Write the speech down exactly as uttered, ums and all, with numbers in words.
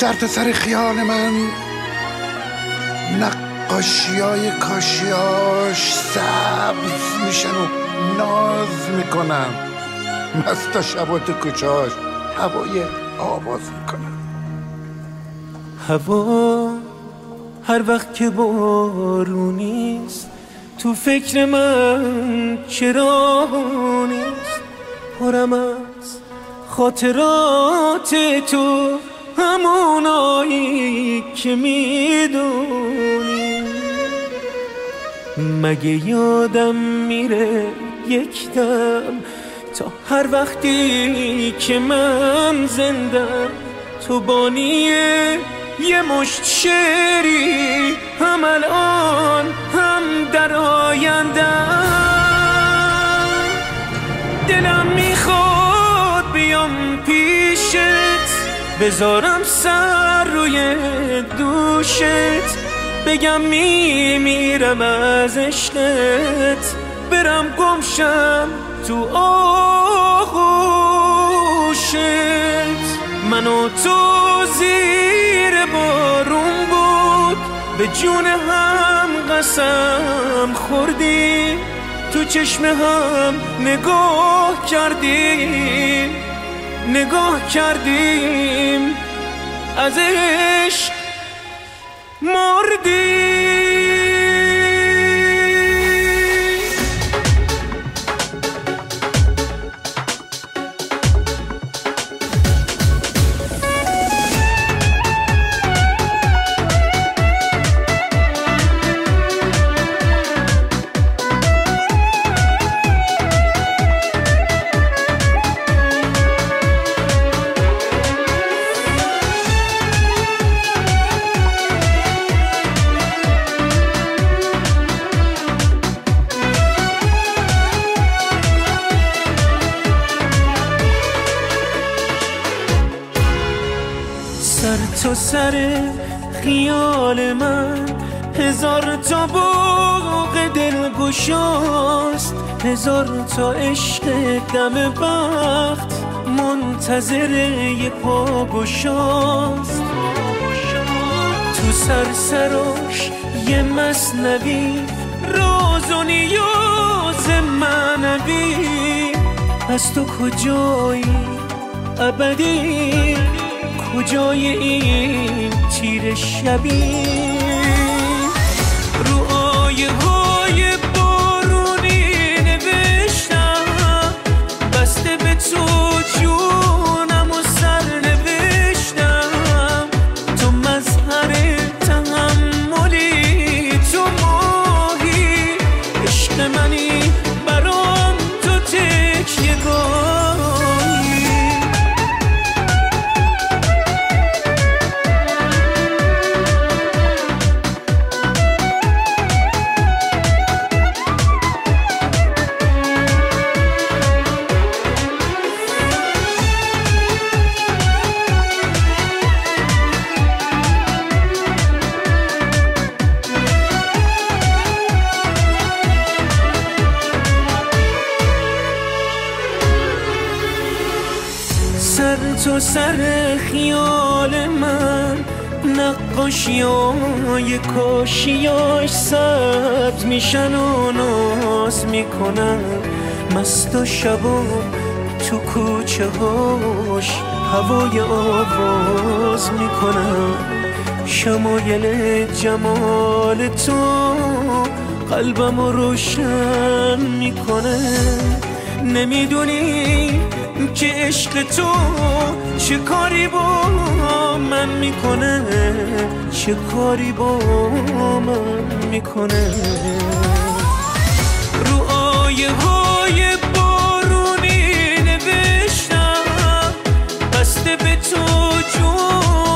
سر تا سر خیال من نقاشیای کاشیاش سبز میشن و ناز میکنن، مستا شبا تو کوچهاش هوای آواز میکنن. هوا هر وقت که بارونیست تو فکر من چرا نیست، پرم از خاطرات تو همونایی که میدونی. مگه یادم میره یک دم تا هر وقتی که من زندم تو بانیه یه مشت شعری، هم الان هم در آیندم. دلم میخواد بیام پیشت بذارم سر روی دوشت، بگم میمیرم از عشقت، برم گمشم تو آغوشت. من و تو زیر بارون بود به جون هم قسم خوردیم، تو چشم هم نگاه کردیم نگاه کردیم از عشق مردیم. سر تو سر خیال من هزار تا باغ دلگشاست، هزار تا عشق دم بخت منتظر یه پاگشاست. تو سرسراش یه مثنوی راز و نیاز معنوی، از تو کجایی ابدی کجای این تیر شبی؟ رو آیه های بارونی نوشتم، بسته به تو جونم و سر نوشتم. تو مظهر تحملی، تو ماهی عشق منی، برام تو تکیه گاهی. سر تو سر خیال من نقاشیای کاشیاش سبز میشن و ناز میکنن، مست و شبا تو کوچه هاش هوای آواز میکنن. شمایل جمال تو قلبمو روشن میکنه. نمیدونی که عشق تو چه کاری با من میکنه، چه کاری با من میکنه. رو آیه های بارونی نوشتم، بسته به تو جون